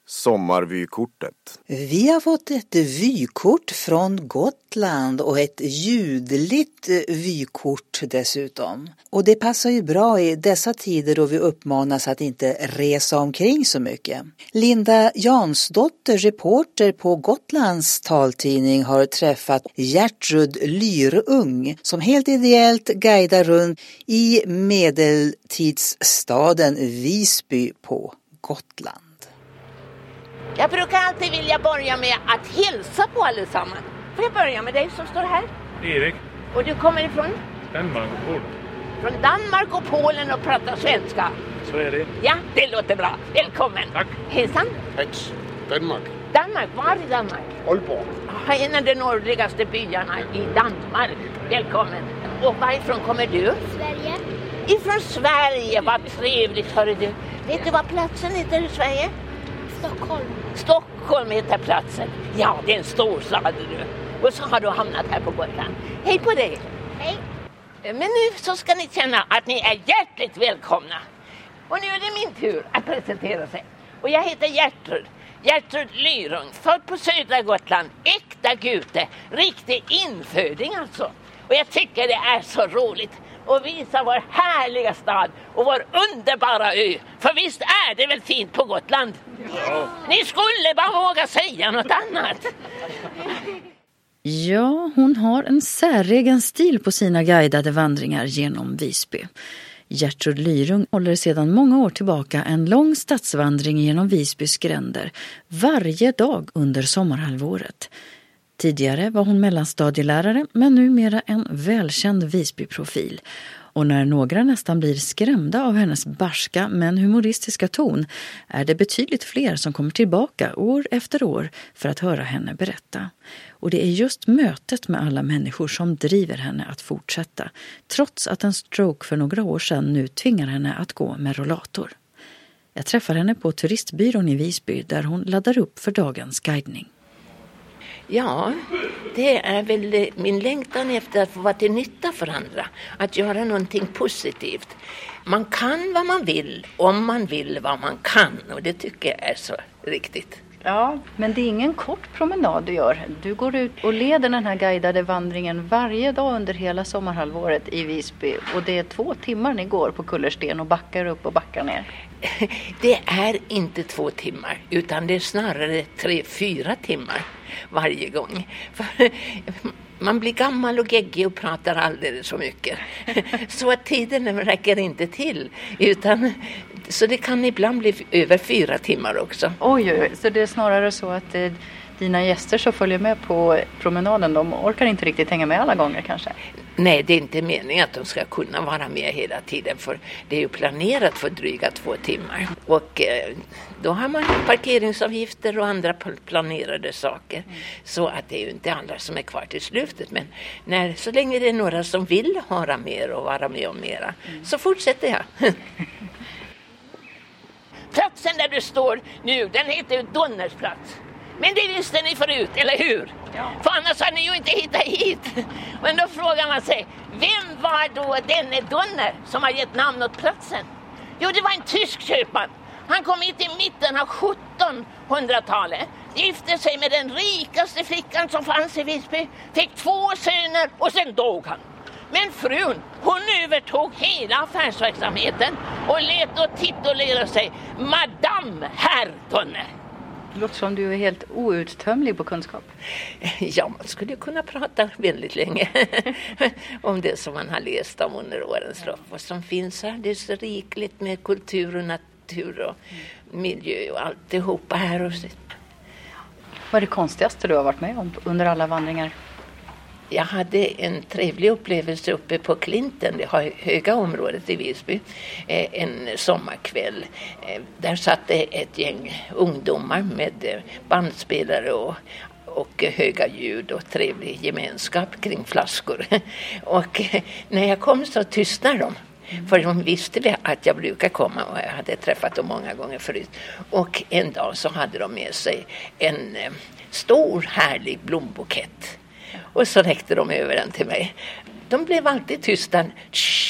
sommarvykortet. Vi har fått ett vykort från Gotland och ett ljudligt vykort dessutom. Och det passar ju bra i dessa tider då vi uppmanas att inte resa omkring så mycket. Linda Jansdotter, reporter på Gotlands taltidning, har träffat Gertrud Lyrung som helt ideellt guidar runt i medeltidsstaden Visby på Gotland. Jag brukar alltid vilja börja med att hälsa på allesammans. Får jag börja med dig som står här? Erik. Och du kommer ifrån? Danmark och Polen. Från Danmark och Polen och pratar svenska. Så är det. Ja, det låter bra. Välkommen. Tack. Hejsan. Hejs. Danmark. Danmark, var i Danmark? Aalborg. En av de nordligaste byarna i Danmark. Välkommen. Och varifrån kommer du? Sverige. Ifrån Sverige, vad trevligt hörru du. Vet du vad platsen heter i Sverige? Stockholm. Stockholm heter platsen. Ja, det är en stor stad du. Och så har du hamnat här på Gotland. Hej på dig. Hej. Men nu så ska ni känna att ni är hjärtligt välkomna. Och nu är det min tur att presentera sig. Och jag heter Gertrud Lyrung. Född på södra Gotland. Äkta gute. Riktig inföding alltså. Och jag tycker det är så roligt och visa vår härliga stad och vår underbara ö. För visst är det väl fint på Gotland? Ja. Ni skulle bara våga säga något annat. Ja, hon har en säregen stil på sina guidade vandringar genom Visby. Gertrud Lyrung håller sedan många år tillbaka en lång stadsvandring genom Visbys gränder varje dag under sommarhalvåret. Tidigare var hon mellanstadielärare men numera en välkänd Visbyprofil. Och när några nästan blir skrämda av hennes barska men humoristiska ton är det betydligt fler som kommer tillbaka år efter år för att höra henne berätta. Och det är just mötet med alla människor som driver henne att fortsätta, trots att en stroke för några år sedan nu tvingar henne att gå med rollator. Jag träffar henne på turistbyrån i Visby där hon laddar upp för dagens guidning. Ja, det är väl min längtan efter att få vara till nytta för andra. Att göra någonting positivt. Man kan vad man vill, om man vill vad man kan. Och det tycker jag är så riktigt. Ja, men det är ingen kort promenad du gör. Du går ut och leder den här guidade vandringen varje dag under hela sommarhalvåret i Visby. Och det är 2 timmar ni går på kullersten och backar upp och backar ner. Det är inte 2 timmar, utan det är snarare 3-4 timmar varje gång. För man blir gammal och geggig och pratar alldeles så mycket. Så att tiden räcker inte till. Så det kan ibland bli över 4 timmar också. Oj, så det är snarare så att dina gäster som följer med på promenaden, de orkar inte riktigt hänga med alla gånger kanske? Nej, det är inte meningen att de ska kunna vara med hela tiden. För det är ju planerat för dryga 2 timmar. Och då har man parkeringsavgifter och andra planerade saker. Så att det är ju inte alla som är kvar till slutet. Men så länge det är några som vill höra mer och vara med om mera, så fortsätter jag. Platsen där du står nu, den heter ju Donnersplats. Men det visste ni förut, eller hur? Ja. För annars har ni ju inte hittat hit. Men då frågar man sig, vem var då denne Donner som har gett namn åt platsen? Jo, det var en tysk köpman. Han kom hit i mitten av 1700-talet. Gifte sig med den rikaste flickan som fanns i Visby. Fick 2 söner och sen dog han. Men frun, hon övertog hela affärsverksamheten och lät då titulera sig Madame Herr Donner. Det låter som du är helt outtömlig på kunskap. Ja, man skulle kunna prata väldigt länge om det som man har läst om under årens lopp. Vad som finns här, det är så rikligt med kultur och natur och miljö och alltihopa här. Och så. Vad är det konstigaste du har varit med om under alla vandringar? Jag hade en trevlig upplevelse uppe på Klinten, det höga området i Visby, en sommarkväll. Där satt ett gäng ungdomar med bandspelare och höga ljud och trevlig gemenskap kring flaskor. Och när jag kom så tystnade de. För de visste att jag brukar komma och jag hade träffat dem många gånger förut. Och en dag så hade de med sig en stor härlig blombukett. Och så räckte de över den till mig. De blev alltid tysta.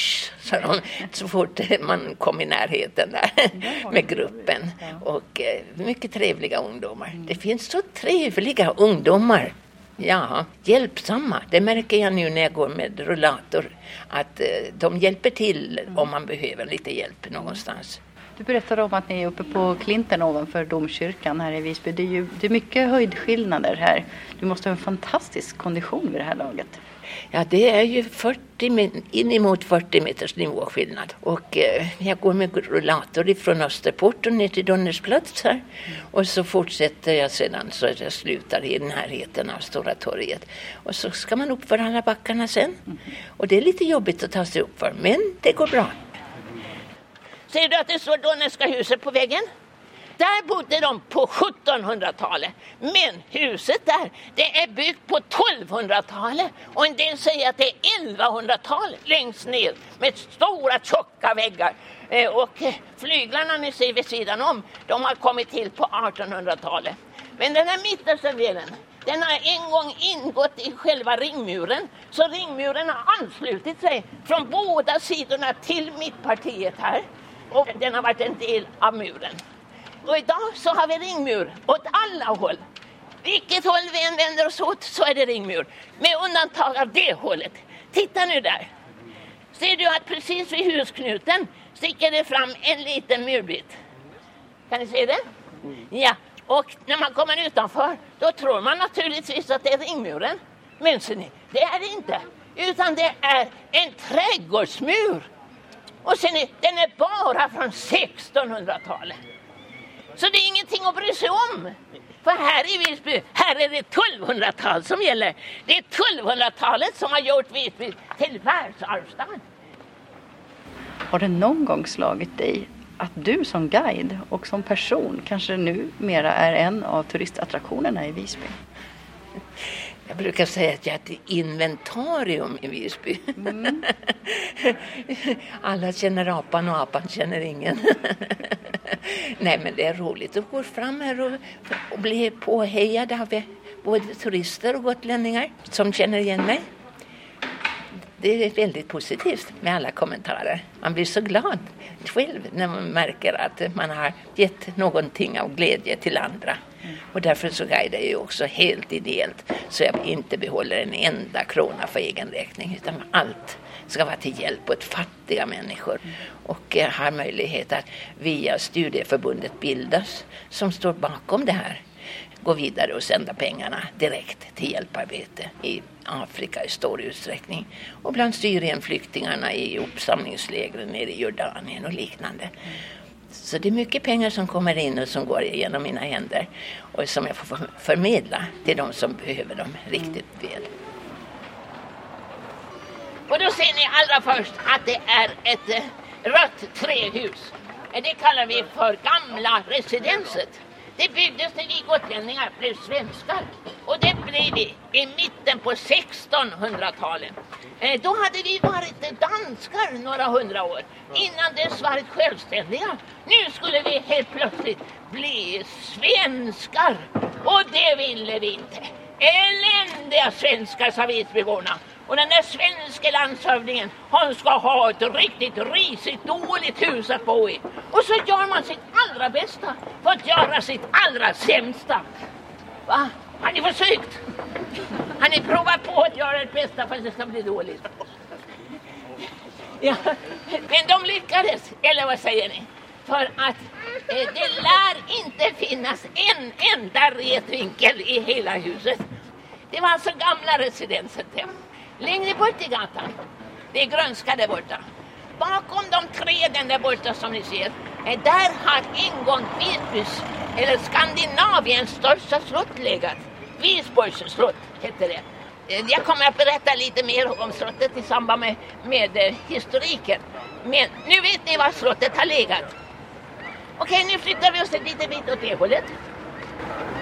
sa de, så fort man kom i närheten där med gruppen. Och mycket trevliga ungdomar. Det finns så trevliga ungdomar. Ja, hjälpsamma. Det märker jag nu när jag går med rullator. Att de hjälper till om man behöver lite hjälp någonstans. Du berättade om att ni är uppe på klinten ovanför domkyrkan här i Visby. Det är mycket höjdskillnader här. Du måste ha en fantastisk kondition vid det här laget. Ja, det är ju inemot 40 meters nivåskillnad. Och jag går med rullator ifrån Österport och ner till Donnersplats här. Och så fortsätter jag sedan så att jag slutar i närheten av Stora torget. Och så ska man upp för alla backarna sen. Och det är lite jobbigt att ta sig upp för, men det går bra. Ser du att det står Donnerska huset på väggen? Där bodde de på 1700-talet. Men huset där, det är byggt på 1200-talet. Och en del säger att det är 1100-talet längst ner. Med stora tjocka väggar. Och flyglarna ni ser vid sidan om, de har kommit till på 1800-talet. Men den här mittersta delen, den har en gång ingått i själva ringmuren. Så ringmuren har anslutit sig från båda sidorna till mittpartiet här. Och den har varit en del av muren. Och idag så har vi ringmur åt alla håll. Vilket håll vi än vänder oss åt så är det ringmur. Med undantag av det hållet. Titta nu där. Ser du att precis vid husknuten sticker det fram en liten murbit? Kan ni se det? Ja, och när man kommer utanför då tror man naturligtvis att det är ringmuren. Men ser ni, det är det inte. Utan det är en trädgårdsmur. Och sen den är bara från 1600-talet. Så det är ingenting att bry sig om. För här i Visby, här är det 1200-tal som gäller. Det är 1200-talet som har gjort Visby till världsarvsstad. Har det någon gång slagit dig att du som guide och som person kanske nu mera är en av turistattraktionerna i Visby? Jag brukar säga att jag är ett inventarium i Visby. Mm. Alla känner apan och apan känner ingen. Nej, men det är roligt att gå fram här och bli påhejad av både turister och gotlänningar som känner igen mig. Det är väldigt positivt med alla kommentarer. Man blir så glad själv när man märker att man har gett någonting av glädje till andra. Och därför så guidar jag också helt ideellt så jag inte behåller en enda krona för egen räkning utan allt ska vara till hjälp åt fattiga människor. Och har möjlighet att via studieförbundet Bildas som står bakom det här gå vidare och sända pengarna direkt till hjälparbete i Afrika i stor utsträckning. Och bland Syrienflyktingarna i uppsamlingslägren nere i Jordanien och liknande. Så det är mycket pengar som kommer in och som går igenom mina händer. Och som jag får förmedla till de som behöver dem riktigt väl. Och då ser ni allra först att det är ett rött trähus. Det kallar vi för gamla residenset. Det byggdes när vi gotlänningar blev svenskar. Och det blev vi i mitten på 1600-talet. Då hade vi varit danskar några hundra år. Innan dess varit självständiga. Nu skulle vi helt plötsligt bli svenskar. Och det ville vi inte. Eländiga svenskar, sa Visbyborna. Och den där svenska landshövdingen, han ska ha ett riktigt risigt dåligt hus att bo i. Och så gör man sitt allra bästa för att göra sitt allra sämsta. Va? Har ni försökt? Har ni provat på att göra det bästa för att det ska bli dåligt? Ja, men de lyckades, eller vad säger ni? För att det lär inte finnas en enda retvinkel i hela huset. Det var alltså gamla residenset det. Längre bort i gatan, det är grönska där borta. Bakom de träden där borta som ni ser, där har en gång Visbys, eller Skandinaviens största slott legat. Visborgs slott heter det. Jag kommer att berätta lite mer om slottet i samband med historiken. Men nu vet ni var slottet har legat. Okej, nu flyttar vi oss ett litet bit åt det hållet.